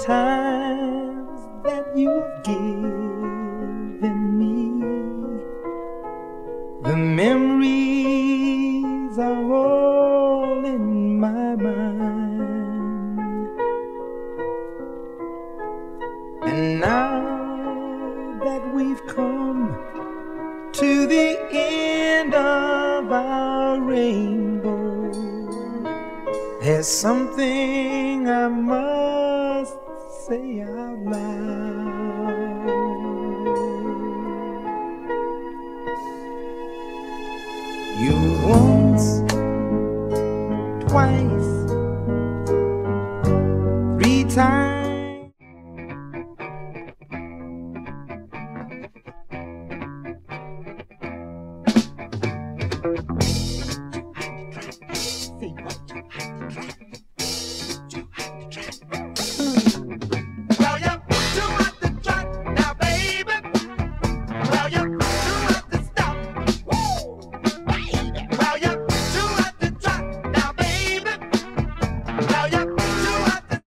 times that you've given me. The memories are all in my mind. And now that we've come to the end of our rainbow, there's something I must say out loud. You once, twice, three times.